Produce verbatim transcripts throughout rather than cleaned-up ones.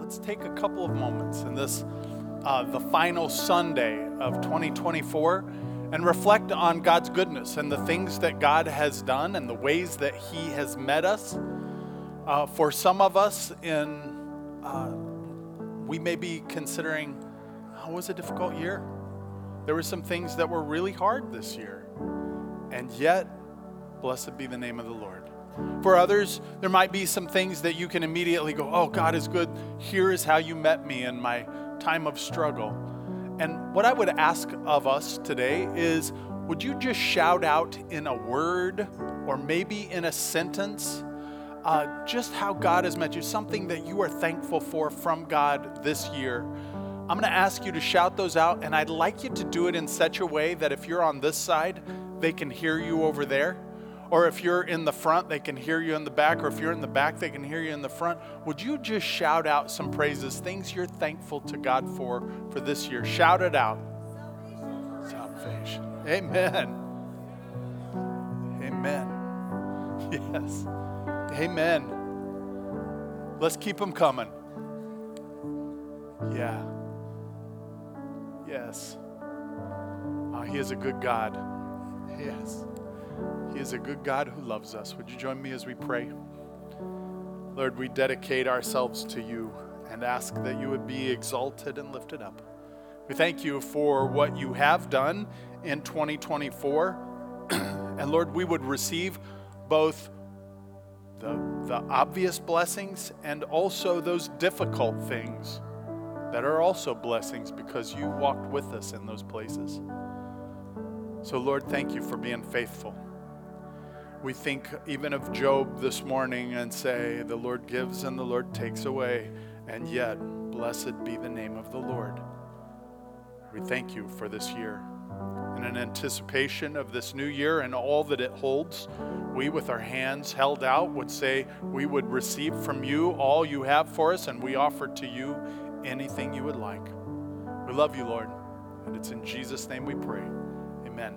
let's take a couple of moments in this, uh, the final Sunday of twenty twenty-four, and reflect on God's goodness and the things that God has done and the ways that He has met us. Uh, for some of us, in uh, we may be considering, oh, it was a difficult year. There were some things that were really hard this year, and yet, blessed be the name of the Lord. For others, there might be some things that you can immediately go, oh, God is good. Here is how you met me in my time of struggle. And what I would ask of us today is, would you just shout out in a word or maybe in a sentence uh, just how God has met you, something that you are thankful for from God this year. I'm going to ask you to shout those out, and I'd like you to do it in such a way that if you're on this side, they can hear you over there. Or if you're in the front, they can hear you in the back. Or if you're in the back, they can hear you in the front. Would you just shout out some praises, things you're thankful to God for for this year? Shout it out. Salvation. Salvation. Amen. Amen. Yes. Amen. Let's keep them coming. Yeah. Yes. Oh, He is a good God. Yes. He is a good God who loves us. Would you join me as we pray? Lord, we dedicate ourselves to you and ask that you would be exalted and lifted up. We thank you for what you have done in twenty twenty-four. And Lord, we would receive both the, the obvious blessings and also those difficult things that are also blessings because you walked with us in those places. So Lord, thank you for being faithful. We think even of Job this morning and say, the Lord gives and the Lord takes away, and yet, blessed be the name of the Lord. We thank you for this year. And in anticipation of this new year and all that it holds, we with our hands held out would say we would receive from you all you have for us, and we offer to you anything you would like. We love you, Lord, and it's in Jesus' name we pray. Amen.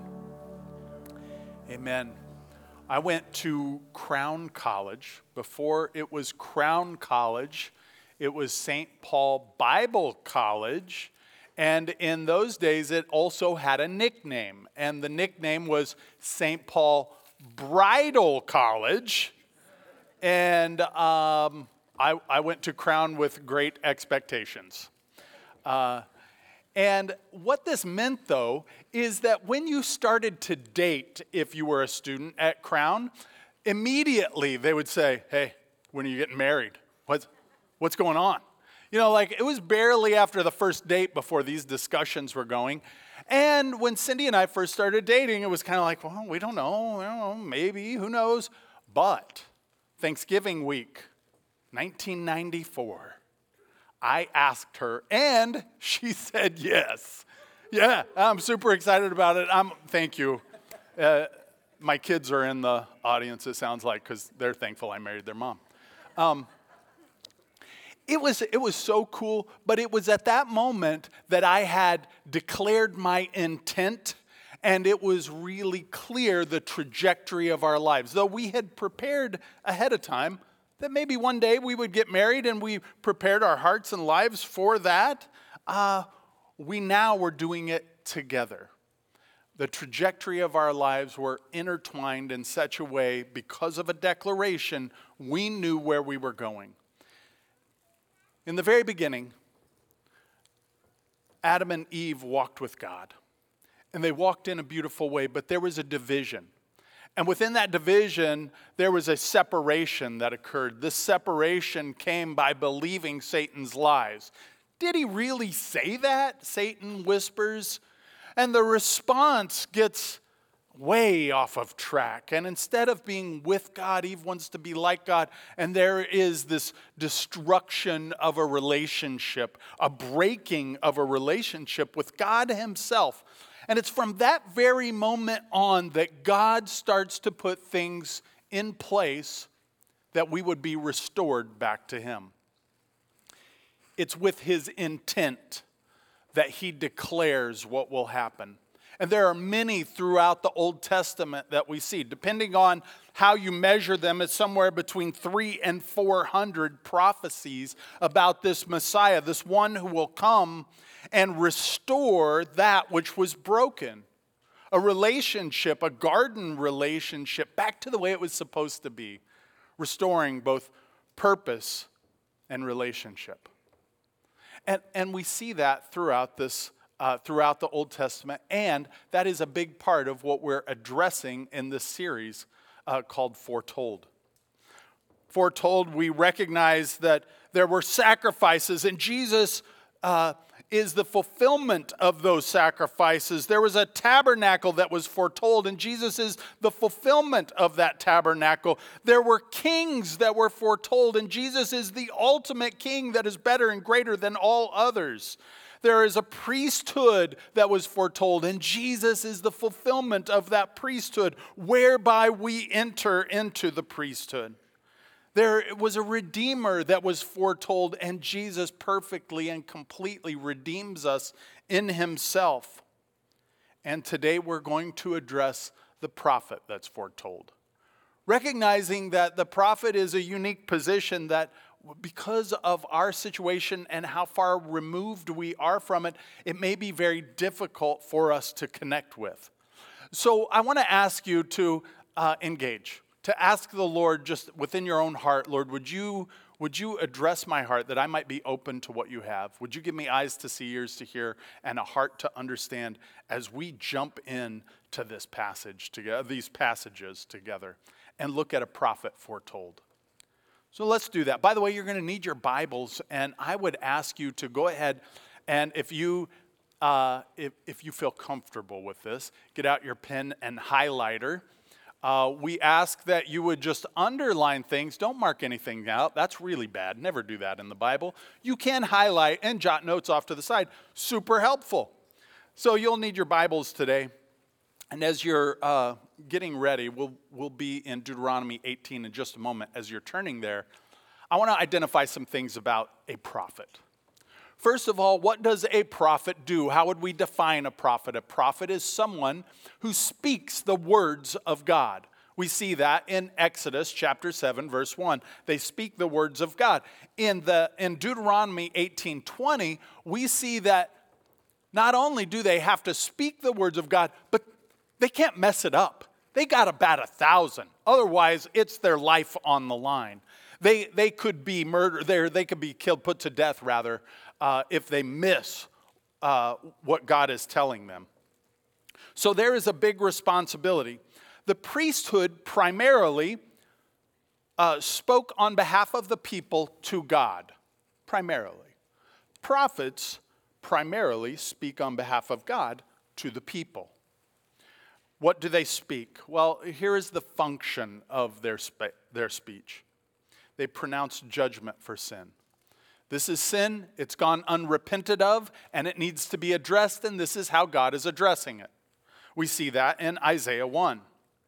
Amen. I went to Crown College. Before it was Crown College, it was Saint Paul Bible College. And in those days, it also had a nickname. And the nickname was Saint Paul Bridal College. And um, I, I went to Crown with great expectations. Uh, And what this meant, though, is that when you started to date, if you were a student at Crown, immediately they would say, hey, when are you getting married? What's, what's going on? You know, like it was barely after the first date before these discussions were going. And when Cindy and I first started dating, it was kind of like, well, we don't know, we don't know, maybe, who knows? But Thanksgiving week, nineteen ninety-four, I asked her, and she said yes. Yeah, I'm super excited about it. I'm. Thank you. Uh, my kids are in the audience, it sounds like, because they're thankful I married their mom. Um, it was it was so cool, but it was at that moment that I had declared my intent, and it was really clear the trajectory of our lives. Though we had prepared ahead of time, that maybe one day we would get married, and we prepared our hearts and lives for that. Uh, we now were doing it together. The trajectory of our lives were intertwined in such a way, because of a declaration, we knew where we were going. In the very beginning, Adam and Eve walked with God, and they walked in a beautiful way, but there was a division. And within that division, there was a separation that occurred. This separation came by believing Satan's lies. Did he really say that? Satan whispers. And the response gets way off of track. And instead of being with God, Eve wants to be like God. And there is this destruction of a relationship, a breaking of a relationship with God himself. And it's from that very moment on that God starts to put things in place that we would be restored back to him. It's with his intent that he declares what will happen. And there are many throughout the Old Testament that we see. Depending on how you measure them, it's somewhere between three and four hundred prophecies about this Messiah, this one who will come and restore that which was broken. A relationship, a garden relationship, back to the way it was supposed to be, restoring both purpose and relationship. And, and we see that throughout this, uh, throughout the Old Testament, and that is a big part of what we're addressing in this series uh, called Foretold. Foretold, we recognize that there were sacrifices, and Jesus uh, is the fulfillment of those sacrifices. There was a tabernacle that was foretold, and Jesus is the fulfillment of that tabernacle. There were kings that were foretold, and Jesus is the ultimate king that is better and greater than all others. There is a priesthood that was foretold, and Jesus is the fulfillment of that priesthood, whereby we enter into the priesthood. There was a Redeemer that was foretold, and Jesus perfectly and completely redeems us in himself. And today we're going to address the prophet that's foretold. Recognizing that the prophet is a unique position that because of our situation and how far removed we are from it, it may be very difficult for us to connect with. So I want to ask you to uh, engage. To ask the Lord just within your own heart, Lord, would you, would you address my heart that I might be open to what you have? Would you give me eyes to see, ears to hear, and a heart to understand as we jump in to this passage together, these passages together, and look at a prophet foretold? So let's do that. By the way, you're going to need your Bibles, and I would ask you to go ahead and if you uh, if, if you feel comfortable with this, get out your pen and highlighter. Uh, we ask that you would just underline things. Don't mark anything out. That's really bad. Never do that in the Bible. You can highlight and jot notes off to the side. Super helpful. So you'll need your Bibles today. And as you're uh, getting ready, we'll, we'll be in Deuteronomy eighteen in just a moment. As you're turning there, I want to identify some things about a prophet. First of all, what does a prophet do? How would we define a prophet? A prophet is someone who speaks the words of God. We see that in Exodus chapter seven, verse one. They speak the words of God. In, the, in Deuteronomy eighteen twenty, we see that not only do they have to speak the words of God, but they can't mess it up. They got to bat a thousand. Otherwise, it's their life on the line. They, they could be murdered. They, they could be killed, put to death, rather, Uh, if they miss uh, what God is telling them. So there is a big responsibility. The priesthood primarily uh, spoke on behalf of the people to God, primarily. Prophets primarily speak on behalf of God to the people. What do they speak? Well, here is the function of their, spe- their speech. They pronounce judgment for sin. This is sin, it's gone unrepented of, and it needs to be addressed, and this is how God is addressing it. We see that in Isaiah one.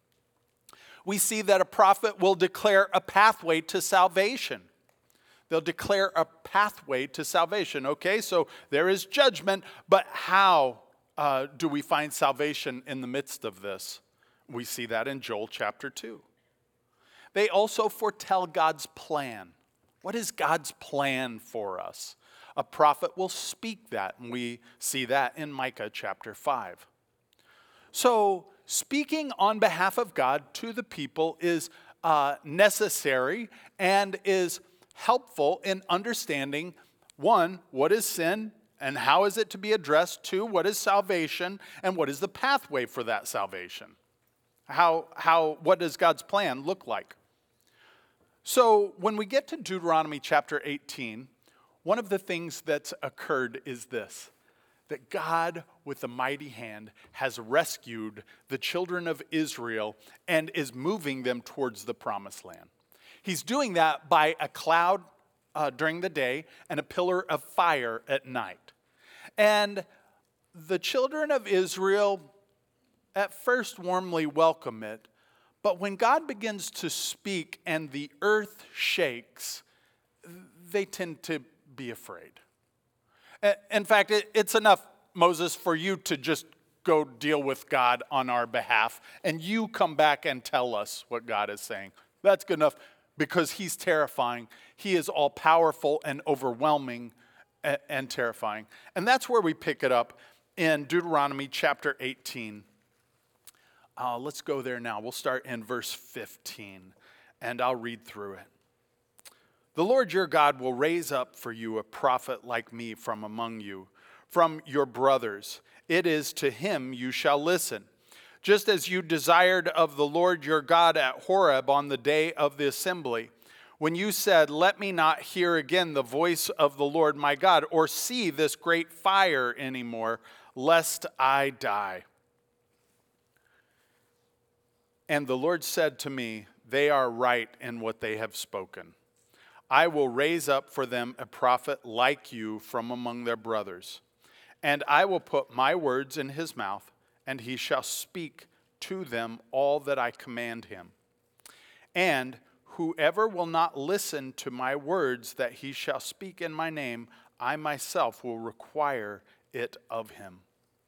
We see that a prophet will declare a pathway to salvation. They'll declare a pathway to salvation. Okay, so there is judgment, but how uh, do we find salvation in the midst of this? We see that in Joel chapter two. They also foretell God's plan. What is God's plan for us? A prophet will speak that, and we see that in Micah chapter five. So, speaking on behalf of God to the people is uh, necessary and is helpful in understanding, one, what is sin and how is it to be addressed? Two, what is salvation and what is the pathway for that salvation? How, how, what does God's plan look like? So when we get to Deuteronomy chapter eighteen, one of the things that's occurred is this, that God, with a mighty hand, has rescued the children of Israel and is moving them towards the promised land. He's doing that by a cloud uh, during the day and a pillar of fire at night. And the children of Israel at first warmly welcome it, but when God begins to speak and the earth shakes, they tend to be afraid. In fact, it's enough, Moses, for you to just go deal with God on our behalf, and you come back and tell us what God is saying. That's good enough, because he's terrifying. He is all powerful and overwhelming and, and terrifying. And that's where we pick it up in Deuteronomy chapter eighteen. Uh, let's go there now. We'll start in verse fifteen, and I'll read through it. The Lord your God will raise up for you a prophet like me from among you, from your brothers. It is to him you shall listen. Just as you desired of the Lord your God at Horeb on the day of the assembly, when you said, let me not hear again the voice of the Lord my God, or see this great fire anymore, lest I die. And the Lord said to me, they are right in what they have spoken. I will raise up for them a prophet like you from among their brothers. And I will put my words in his mouth, and he shall speak to them all that I command him. And whoever will not listen to my words that he shall speak in my name, I myself will require it of him.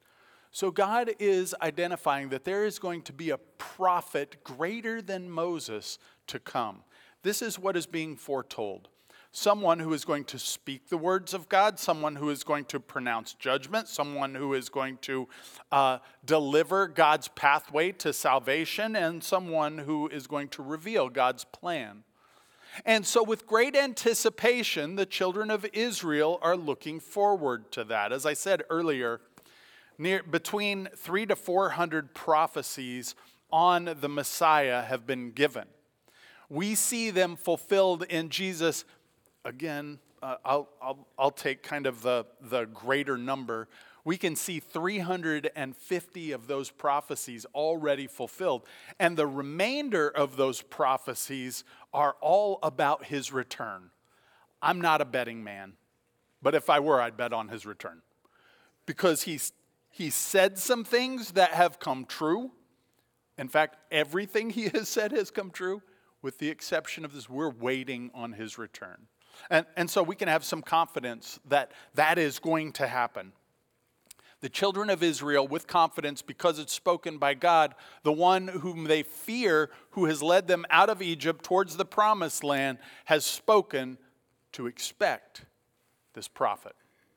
So God is identifying that there is going to be a prophet greater than Moses to come. This is what is being foretold. Someone who is going to speak the words of God, someone who is going to pronounce judgment, someone who is going to uh, deliver God's pathway to salvation, and someone who is going to reveal God's plan. And so with great anticipation, the children of Israel are looking forward to that. As I said earlier, near, between three to four hundred prophecies on the Messiah have been given. We see them fulfilled in Jesus. Again, uh, I'll, I'll, I'll take kind of the, the greater number. We can see three hundred fifty of those prophecies already fulfilled. And the remainder of those prophecies are all about his return. I'm not a betting man, but if I were, I'd bet on his return. Because he's, he said some things that have come true. In fact, everything he has said has come true. With the exception of this, we're waiting on his return. And, and so we can have some confidence that that is going to happen. The children of Israel, with confidence, because it's spoken by God, the one whom they fear, who has led them out of Egypt towards the promised land, has spoken to expect this prophet.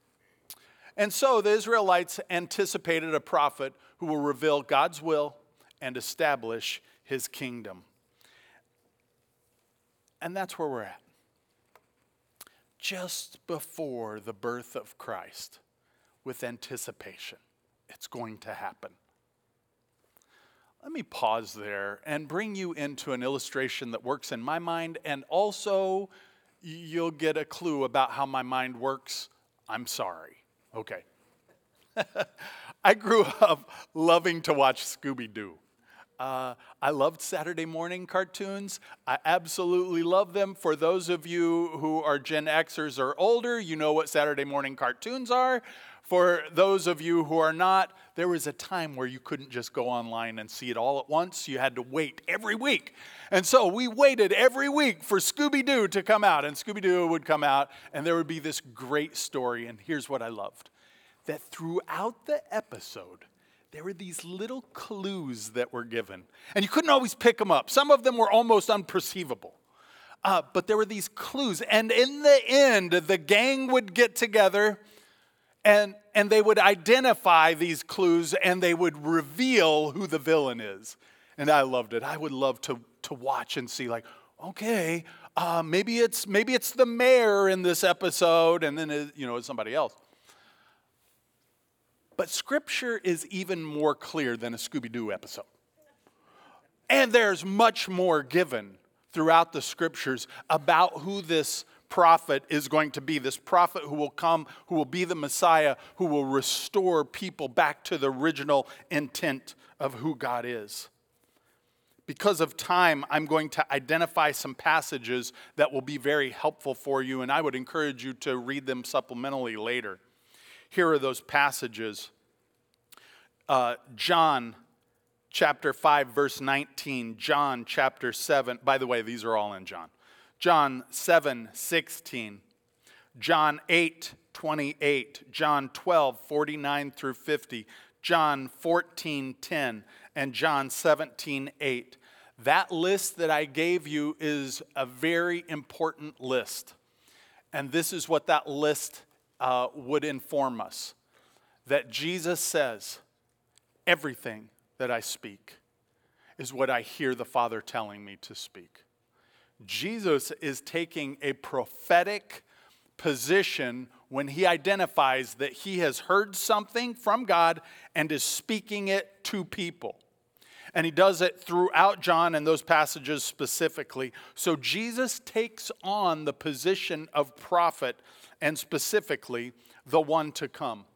And so the Israelites anticipated a prophet who will reveal God's will and establish his kingdom. And that's where we're at. Just before the birth of Christ, with anticipation, it's going to happen. Let me pause there and bring you into an illustration that works in my mind, and also you'll get a clue about how my mind works. I'm sorry. Okay. I grew up loving to watch Scooby-Doo. Uh, I loved Saturday morning cartoons. I absolutely love them. For those of you who are Gen Xers or older, you know what Saturday morning cartoons are. For those of you who are not, there was a time where you couldn't just go online and see it all at once. You had to wait every week. And so we waited every week for Scooby-Doo to come out. And Scooby-Doo would come out, and there would be this great story. And here's what I loved. That throughout the episode, there were these little clues that were given. And you couldn't always pick them up. Some of them were almost unperceivable. Uh, but there were these clues. And in the end, the gang would get together and, and they would identify these clues and they would reveal who the villain is. And I loved it. I would love to, to watch and see, like, okay, uh, maybe it's maybe it's the mayor in this episode, and then it, you know, it's somebody else. But Scripture is even more clear than a Scooby-Doo episode. And there's much more given throughout the Scriptures about who this prophet is going to be. This prophet who will come, who will be the Messiah, who will restore people back to the original intent of who God is. Because of time, I'm going to identify some passages that will be very helpful for you, and I would encourage you to read them supplementally later. Here are those passages. Uh, John chapter five, verse nineteen. John chapter seven. By the way, these are all in John. John seven, sixteen. John eight, twenty-eight. John twelve, forty-nine through fifty. John fourteen ten, and John seventeen eight. That list that I gave you is a very important list. And this is what that list uh, would inform us. That Jesus says, everything that I speak is what I hear the Father telling me to speak. Jesus is taking a prophetic position when he identifies that he has heard something from God and is speaking it to people. And he does it throughout John and those passages specifically. So Jesus takes on the position of prophet and specifically the one to come.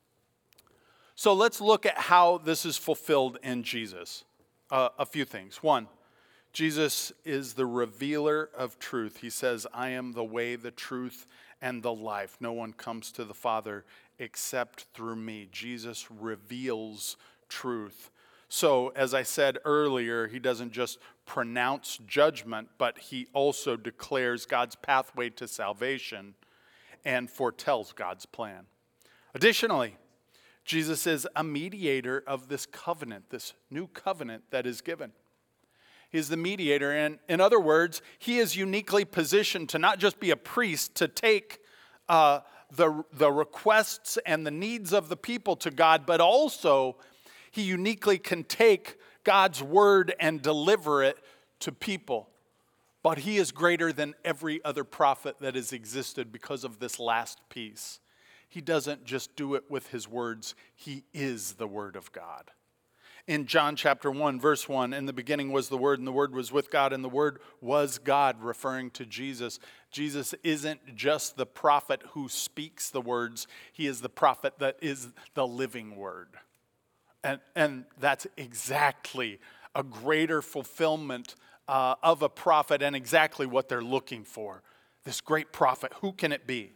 So let's look at how this is fulfilled in Jesus. Uh, a few things. One, Jesus is the revealer of truth. He says, I am the way, the truth, and the life. No one comes to the Father except through me. Jesus reveals truth. So, as I said earlier, he doesn't just pronounce judgment, but he also declares God's pathway to salvation and foretells God's plan. Additionally, Jesus is a mediator of this covenant, this new covenant that is given. He is the mediator, and in other words, he is uniquely positioned to not just be a priest, to take uh, the, the requests and the needs of the people to God, but also he uniquely can take God's word and deliver it to people. But he is greater than every other prophet that has existed because of this last piece. He doesn't just do it with his words. He is the Word of God. In John chapter one, verse one, in the beginning was the Word, and the Word was with God, and the Word was God, referring to Jesus. Jesus isn't just the prophet who speaks the words. He is the prophet that is the living Word. And, and that's exactly a greater fulfillment uh, of a prophet and exactly what they're looking for. This great prophet, who can it be?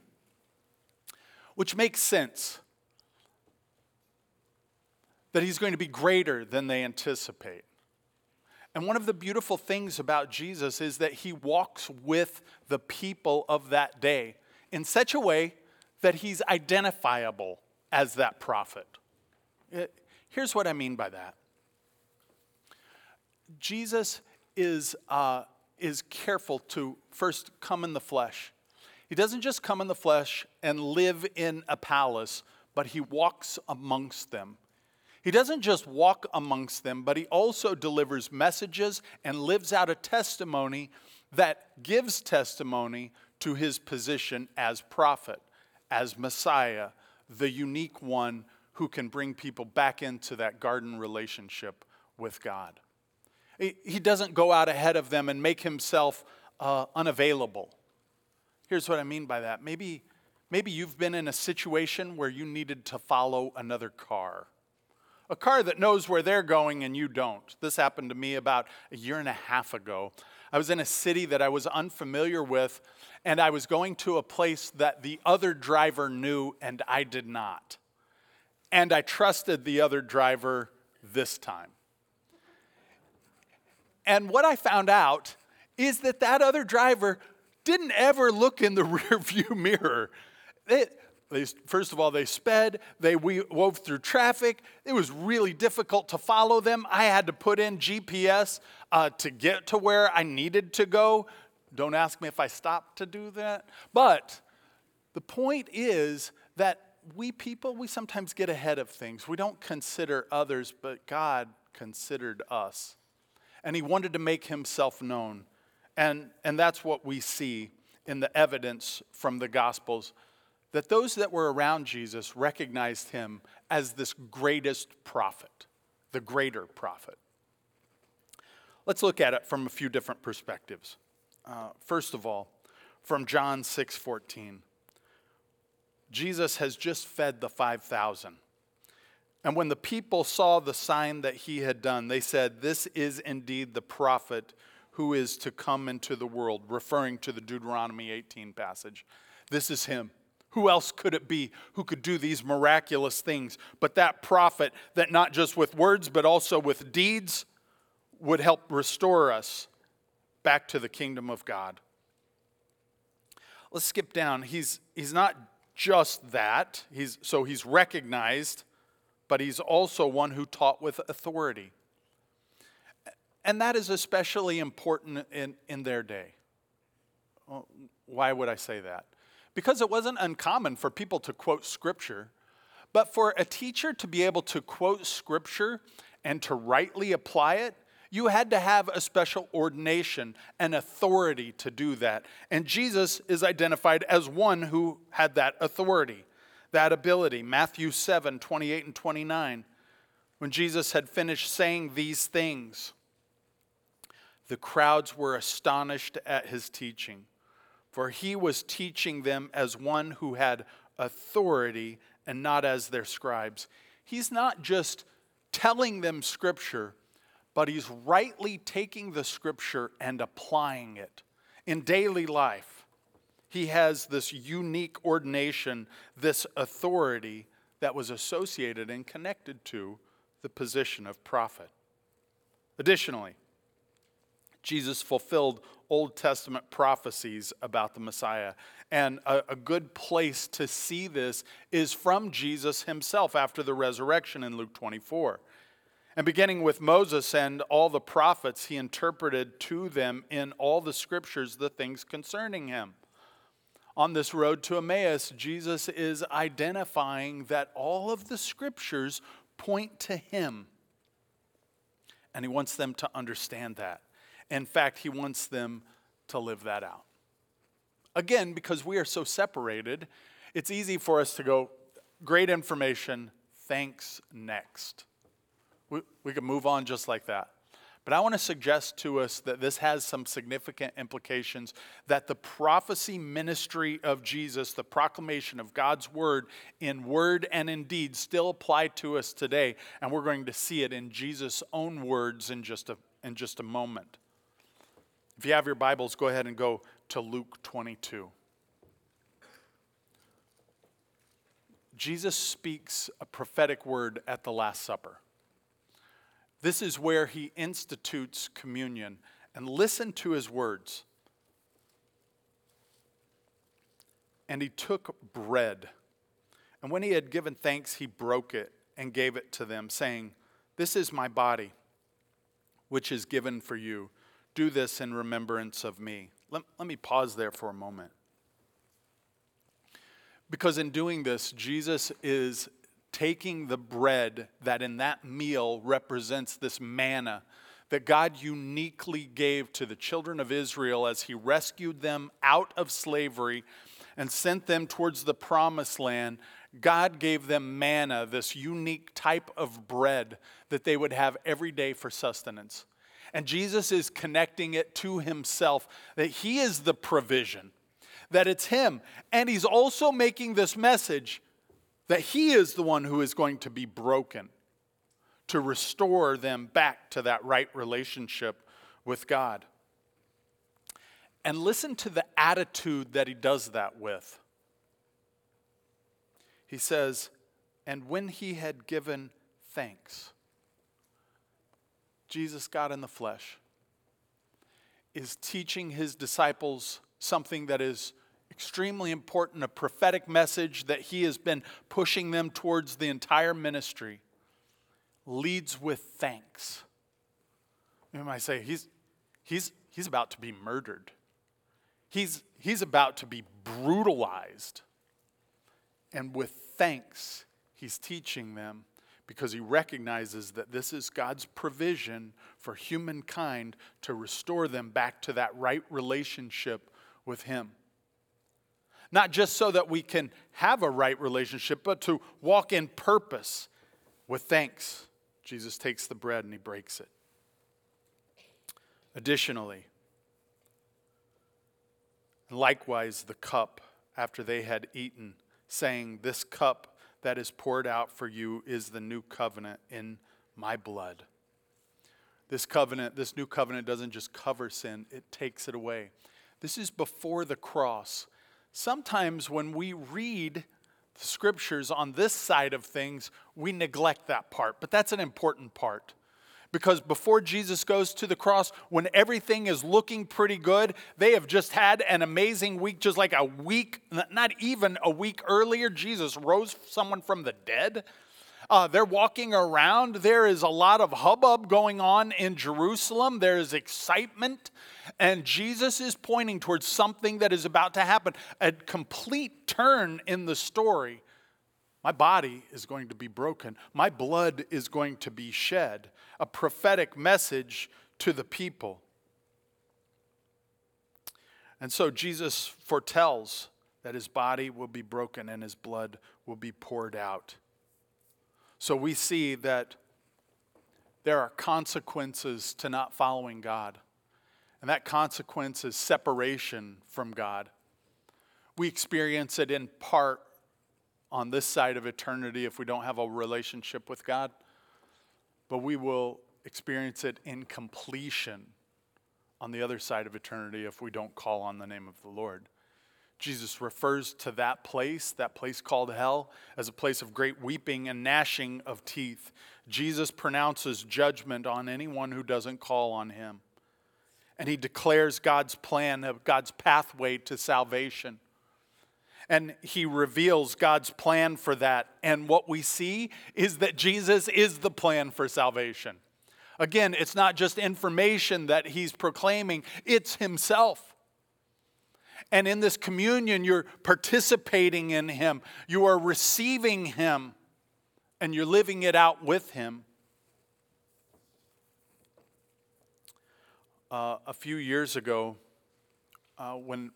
Which makes sense that he's going to be greater than they anticipate. And one of the beautiful things about Jesus is that he walks with the people of that day in such a way that he's identifiable as that prophet. It, Here's what I mean by that. Jesus is, uh, is careful to first come in the flesh. He doesn't just come in the flesh and live in a palace, but he walks amongst them. He doesn't just walk amongst them, but he also delivers messages and lives out a testimony that gives testimony to his position as prophet, as Messiah, the unique one who can bring people back into that garden relationship with God. He doesn't go out ahead of them and make himself uh, unavailable. Here's what I mean by that. Maybe, maybe you've been in a situation where you needed to follow another car. A car that knows where they're going and you don't. This happened to me about a year and a half ago. I was in a city that I was unfamiliar with, and I was going to a place that the other driver knew and I did not. And I trusted the other driver this time. And what I found out is that that other driver didn't ever look in the rear view mirror. They, they, first of all, they sped, they wove through traffic. It was really difficult to follow them. I had to put in G P S uh, to get to where I needed to go. Don't ask me if I stopped to do that. But the point is that we people, we sometimes get ahead of things. We don't consider others, but God considered us. And he wanted to make himself known. And, and that's what we see in the evidence from the Gospels, that those that were around Jesus recognized him as this greatest prophet, the greater prophet. Let's look at it from a few different perspectives. Uh, first of all, from John six fourteen. Jesus has just fed the five thousand. And when the people saw the sign that he had done, they said, this is indeed the prophet who is to come into the world, referring to the Deuteronomy eighteen passage. This is him. Who else could it be who could do these miraculous things but that prophet that not just with words but also with deeds would help restore us back to the kingdom of God? Let's skip down. He's, he's not just that. He's, so he's recognized but he's also one who taught with authority. And that is especially important in, in their day. Well, why would I say that? Because it wasn't uncommon for people to quote Scripture, but for a teacher to be able to quote Scripture and to rightly apply it, you had to have a special ordination and authority to do that. And Jesus is identified as one who had that authority, that ability. Matthew seven, twenty-eight and twenty-nine, when Jesus had finished saying these things, the crowds were astonished at his teaching, for he was teaching them as one who had authority and not as their scribes. He's not just telling them Scripture, but he's rightly taking the Scripture and applying it in daily life. He has this unique ordination, this authority that was associated and connected to the position of prophet. Additionally, Jesus fulfilled Old Testament prophecies about the Messiah. And a, a good place to see this is from Jesus himself after the resurrection in Luke twenty-four. And beginning with Moses and all the prophets, he interpreted to them in all the Scriptures the things concerning him. On this road to Emmaus, Jesus is identifying that all of the Scriptures point to him. And he wants them to understand that. In fact, he wants them to live that out. Again, because we are so separated, it's easy for us to go, great information, thanks, next. We, we can move on just like that. But I want to suggest to us that this has some significant implications, that the prophecy ministry of Jesus, the proclamation of God's word in word and in deed, still apply to us today. And we're going to see it in Jesus' own words in just a, in just a moment. If you have your Bibles, go ahead and go to Luke twenty-two. Jesus speaks a prophetic word at the Last Supper. This is where he institutes communion. And listen to his words. And he took bread. And when he had given thanks, he broke it and gave it to them, saying, "This is my body, which is given for you. Do this in remembrance of me." Let, let me pause there for a moment. Because in doing this, Jesus is taking the bread that in that meal represents this manna that God uniquely gave to the children of Israel as he rescued them out of slavery and sent them towards the promised land. God gave them manna, this unique type of bread that they would have every day for sustenance. And Jesus is connecting it to himself, that he is the provision, that it's him. And he's also making this message that he is the one who is going to be broken to restore them back to that right relationship with God. And listen to the attitude that he does that with. He says, "And when he had given thanks," Jesus, God in the flesh, is teaching his disciples something that is extremely important, a prophetic message that he has been pushing them towards the entire ministry. Leads with thanks. You might say, he's, he's, he's about to be murdered. He's, he's about to be brutalized. And with thanks, he's teaching them, because he recognizes that this is God's provision for humankind to restore them back to that right relationship with him. Not just so that we can have a right relationship, but to walk in purpose with thanks. Jesus takes the bread and he breaks it. Additionally, likewise the cup after they had eaten, saying, "This cup that is poured out for you is the new covenant in my blood." This covenant, this new covenant doesn't just cover sin, it takes it away. This is before the cross. Sometimes when we read the scriptures on this side of things, we neglect that part, but that's an important part. Because before Jesus goes to the cross, when everything is looking pretty good, they have just had an amazing week, just like a week, not even a week earlier, Jesus rose someone from the dead. Uh, they're walking around. There is a lot of hubbub going on in Jerusalem. There is excitement. And Jesus is pointing towards something that is about to happen. A complete turn in the story. My body is going to be broken. My blood is going to be shed. A prophetic message to the people. And so Jesus foretells that his body will be broken and his blood will be poured out. So we see that there are consequences to not following God. And that consequence is separation from God. We experience it in part on this side of eternity if we don't have a relationship with God. But we will experience it in completion on the other side of eternity if we don't call on the name of the Lord. Jesus refers to that place, that place called hell, as a place of great weeping and gnashing of teeth. Jesus pronounces judgment on anyone who doesn't call on him. And he declares God's plan, of God's pathway to salvation. And he reveals God's plan for that. And what we see is that Jesus is the plan for salvation. Again, it's not just information that he's proclaiming, it's himself. And in this communion, you're participating in him. You are receiving him. And you're living it out with him. Uh, a few years ago, uh, when,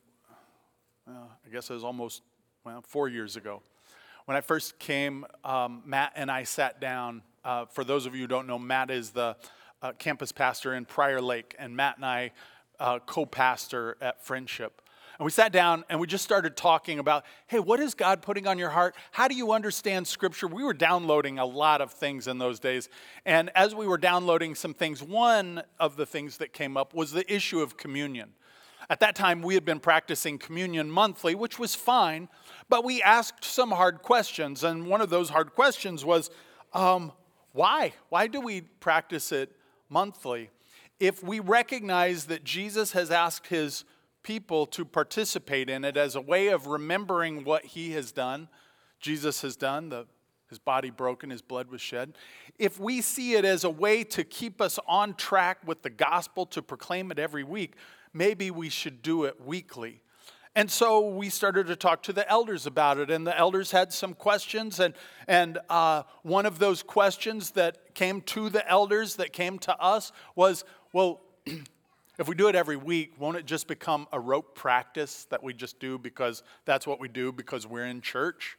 uh, I guess it was almost, well, four years ago, when I first came, um, Matt and I sat down. Uh, for those of you who don't know, Matt is the uh, campus pastor in Prior Lake, and Matt and I uh, co-pastor at Friendship. And we sat down and we just started talking about, hey, what is God putting on your heart? How do you understand Scripture? We were downloading a lot of things in those days. And as we were downloading some things, one of the things that came up was the issue of communion. At that time, we had been practicing communion monthly, which was fine, but we asked some hard questions. And one of those hard questions was, um, why? Why do we practice it monthly? If we recognize that Jesus has asked his people to participate in it as a way of remembering what he has done, Jesus has done, the, his body broken, his blood was shed. If we see it as a way to keep us on track with the gospel, to proclaim it every week, maybe we should do it weekly. And so we started to talk to the elders about it, and the elders had some questions, and, and uh, one of those questions that came to the elders, that came to us, was, well, if we do it every week, won't it just become a rote practice that we just do because that's what we do because we're in church?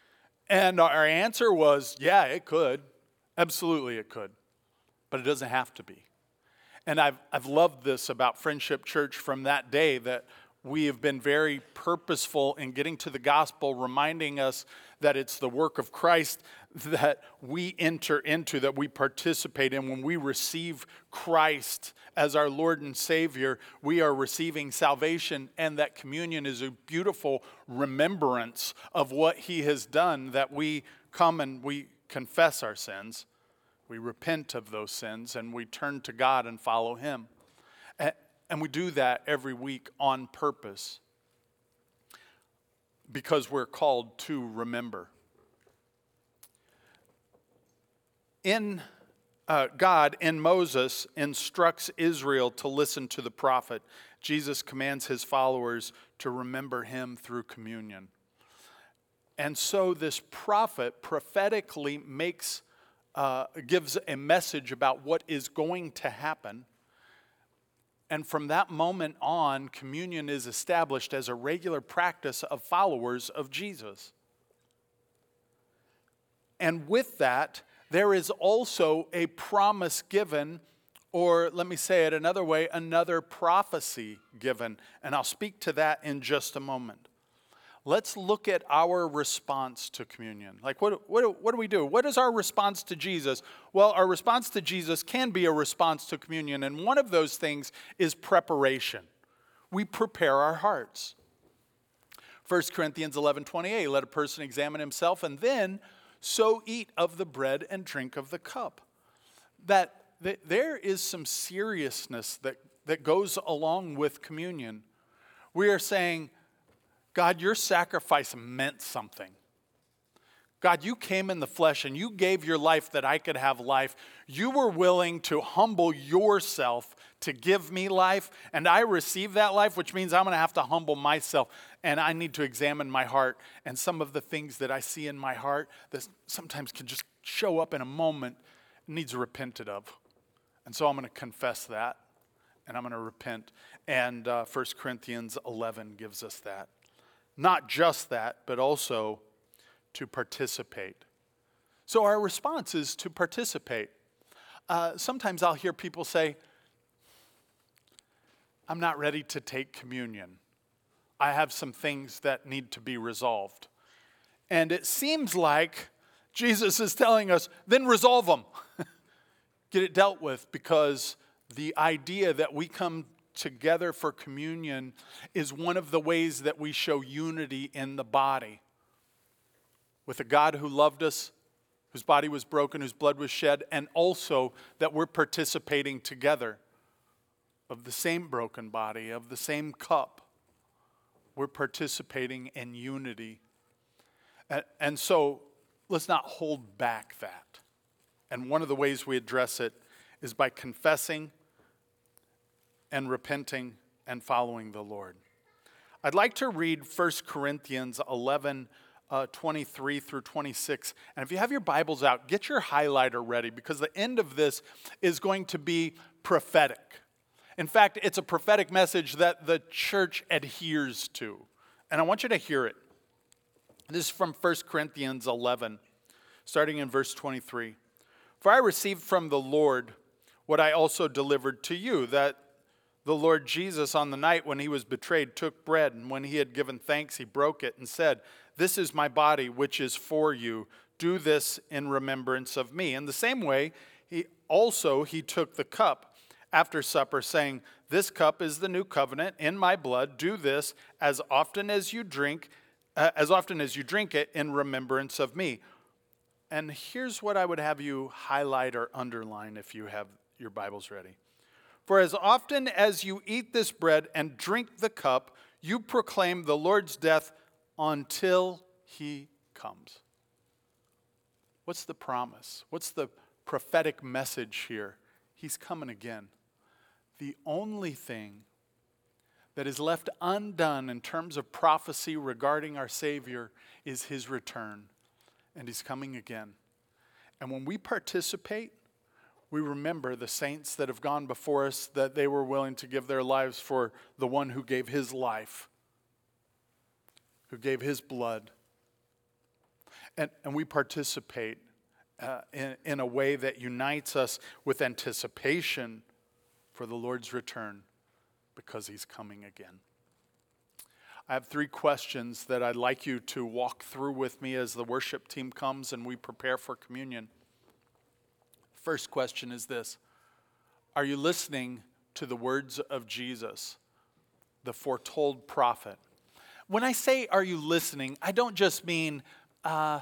And our answer was, yeah, it could. Absolutely it could. But it doesn't have to be. And I've I've loved this about Friendship Church from that day, that we have been very purposeful in getting to the gospel, reminding us that it's the work of Christ that we enter into, that we participate in. When we receive Christ as our Lord and Savior, we are receiving salvation, and that communion is a beautiful remembrance of what he has done, that we come and we confess our sins, we repent of those sins, and we turn to God and follow him. And we do that every week on purpose because we're called to remember. In uh, God, in Moses, instructs Israel to listen to the prophet. Jesus commands his followers to remember him through communion. And so this prophet prophetically makes, uh, gives a message about what is going to happen. And from that moment on, communion is established as a regular practice of followers of Jesus. And with that, there is also a promise given, or let me say it another way, another prophecy given. And I'll speak to that in just a moment. Let's look at our response to communion. Like, what, what, what do we do? What is our response to Jesus? Well, our response to Jesus can be a response to communion, and one of those things is preparation. We prepare our hearts. First Corinthians eleven twenty-eight, let a person examine himself, and then so eat of the bread and drink of the cup. That, that there is some seriousness that, that goes along with communion. We are saying, God, your sacrifice meant something. God, you came in the flesh and you gave your life that I could have life. You were willing to humble yourself to give me life, and I receive that life, which means I'm going to have to humble myself, and I need to examine my heart. And some of the things that I see in my heart that sometimes can just show up in a moment needs repented of. And so I'm going to confess that, and I'm going to repent. And uh, First Corinthians eleven gives us that. Not just that, but also to participate. So our response is to participate. Uh, sometimes I'll hear people say, I'm not ready to take communion. I have some things that need to be resolved. And it seems like Jesus is telling us, then resolve them. Get it dealt with, because the idea that we come together for communion is one of the ways that we show unity in the body. With a God who loved us, whose body was broken, whose blood was shed, and also that we're participating together of the same broken body, of the same cup. We're participating in unity. And, and so let's not hold back that. And one of the ways we address it is by confessing and repenting and following the Lord. I'd like to read First Corinthians eleven, Uh, twenty-three through twenty-six. And if you have your Bibles out, get your highlighter ready, because the end of this is going to be prophetic. In fact, it's a prophetic message that the church adheres to. And I want you to hear it. This is from First Corinthians eleven, starting in verse twenty-three. For I received from the Lord what I also delivered to you, that the Lord Jesus, on the night when he was betrayed, took bread, and when he had given thanks, he broke it and said, "This is my body, which is for you. Do this in remembrance of me." In the same way, he also he took the cup after supper, saying, "This cup is the new covenant in my blood. Do this as often as you drink, uh, as often as you drink it in remembrance of me." And here's what I would have you highlight or underline if you have your Bibles ready. For as often as you eat this bread and drink the cup, you proclaim the Lord's death until he comes. What's the promise? What's the prophetic message here? He's coming again. The only thing that is left undone in terms of prophecy regarding our Savior is his return. And he's coming again. And when we participate, we remember the saints that have gone before us, that they were willing to give their lives for the one who gave his life, who gave his blood. And, and we participate uh, in, in a way that unites us with anticipation for the Lord's return, because he's coming again. I have three questions that I'd like you to walk through with me as the worship team comes and we prepare for communion. First question is this: are you listening to the words of Jesus, the foretold prophet? When I say, are you listening, I don't just mean, uh,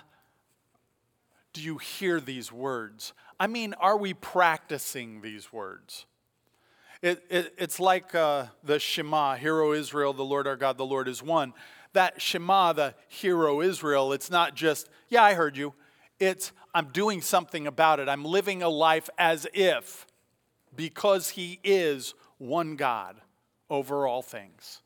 do you hear these words? I mean, are we practicing these words? It, it, it's like uh, the Shema, Hear, O Israel, the Lord our God, the Lord is one. That Shema, the Hear, O Israel, it's not just, yeah, I heard you. It's, I'm doing something about it. I'm living a life as if, because he is one God over all things.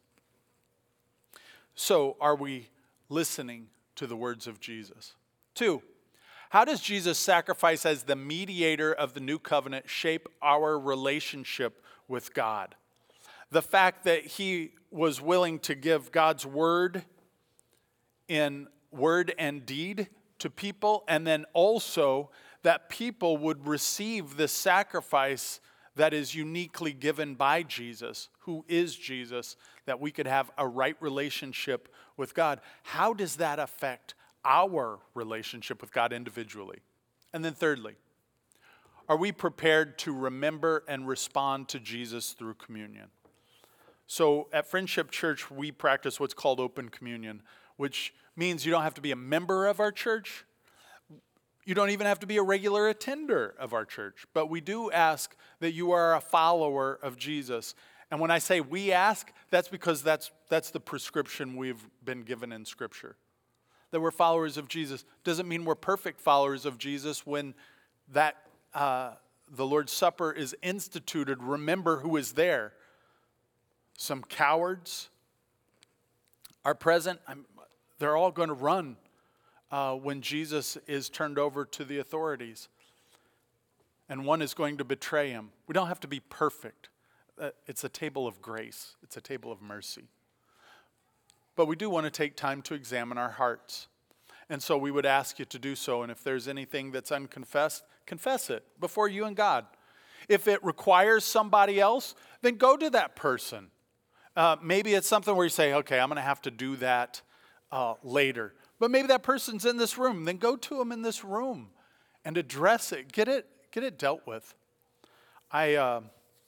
So, are we listening to the words of Jesus? Two, how does Jesus' sacrifice as the mediator of the new covenant shape our relationship with God? The fact that he was willing to give God's word in word and deed to people, and then also that people would receive the sacrifice that is uniquely given by Jesus, who is Jesus, that we could have a right relationship with God. How does that affect our relationship with God individually? And then thirdly, are we prepared to remember and respond to Jesus through communion? So at Friendship Church, we practice what's called open communion, which means you don't have to be a member of our church. You don't even have to be a regular attender of our church. But we do ask that you are a follower of Jesus. And when I say we ask, that's because that's, that's the prescription we've been given in Scripture. that we're followers of Jesus. Doesn't mean we're perfect followers of Jesus. When that uh, the Lord's Supper is instituted, remember who is there. Some cowards are present. I'm, they're all going to run uh, when Jesus is turned over to the authorities. And one is going to betray him. We don't have to be perfect. Uh, it's a table of grace. It's a table of mercy. But we do want to take time to examine our hearts. And so we would ask you to do so. And if there's anything that's unconfessed, confess it before you and God. If it requires somebody else, then go to that person. Uh, maybe it's something where you say, okay, I'm going to have to do that uh, later. But maybe that person's in this room. Then go to them in this room and address it. Get it, get it dealt with. I... Uh,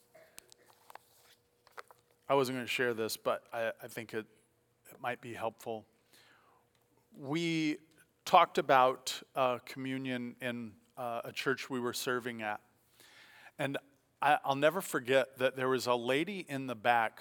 I wasn't going to share this, but I, I think it, it might be helpful. We talked about uh, communion in uh, a church we were serving at. And I, I'll never forget that there was a lady in the back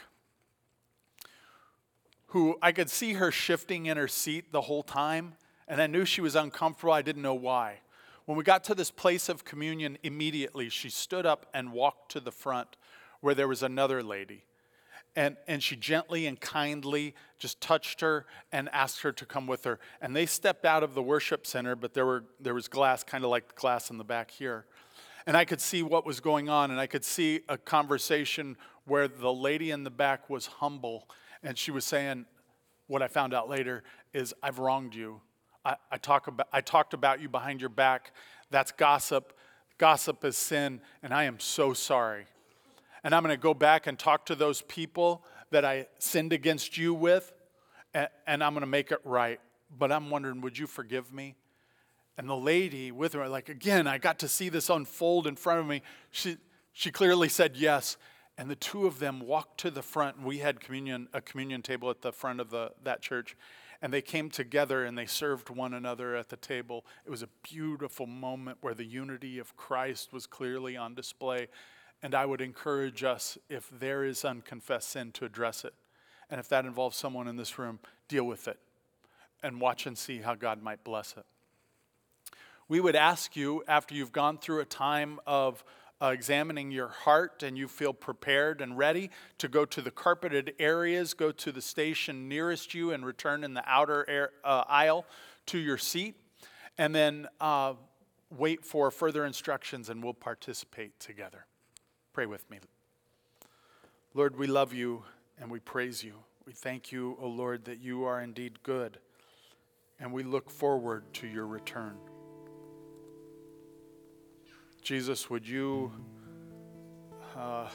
who I could see her shifting in her seat the whole time, and I knew she was uncomfortable. I didn't know why. When we got to this place of communion, immediately she stood up and walked to the front where there was another lady. And and she gently and kindly just touched her and asked her to come with her. And they stepped out of the worship center, but there were there was glass, kind of like the glass in the back here. And I could see what was going on, and I could see a conversation where the lady in the back was humble. And she was saying, what I found out later is, I've wronged you. I, I, talk about, I talked about you behind your back. That's gossip. Gossip is sin, and I am so sorry. And I'm going to go back and talk to those people that I sinned against you with, and, and I'm going to make it right. But I'm wondering, would you forgive me? And the lady with her, like, again, I got to see this unfold in front of me. She she clearly said yes. And the two of them walked to the front. And we had communion, a communion table at the front of the that church. And they came together and they served one another at the table. It was a beautiful moment where the unity of Christ was clearly on display. And I would encourage us, if there is unconfessed sin, to address it. And if that involves someone in this room, deal with it. And watch and see how God might bless it. We would ask you, after you've gone through a time of uh, examining your heart and you feel prepared and ready, to go to the carpeted areas, go to the station nearest you and return in the outer air, uh, aisle to your seat. And then uh, wait for further instructions and we'll participate together. Pray with me. Lord, we love you and we praise you. We thank you, O Lord, that you are indeed good, and we look forward to your return. Jesus, would you uh,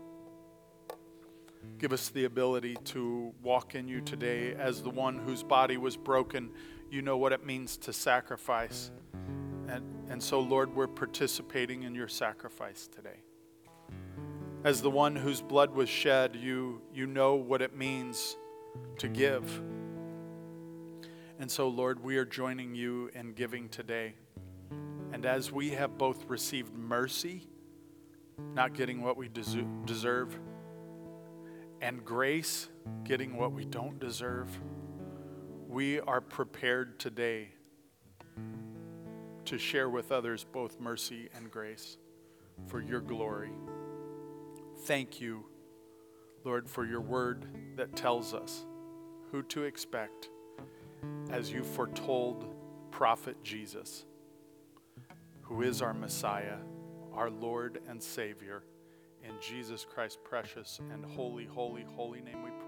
give us the ability to walk in you today as the one whose body was broken. You know what it means to sacrifice. And, and so, Lord, we're participating in your sacrifice today. As the one whose blood was shed, you, you know what it means to give. And so, Lord, we are joining you in giving today. And as we have both received mercy, not getting what we desu- deserve, and grace, getting what we don't deserve, we are prepared today to share with others both mercy and grace for your glory. Thank you, Lord, for your word that tells us who to expect as you foretold prophet Jesus, who is our Messiah, our Lord and Savior. In Jesus Christ's precious and holy, holy, holy name we pray.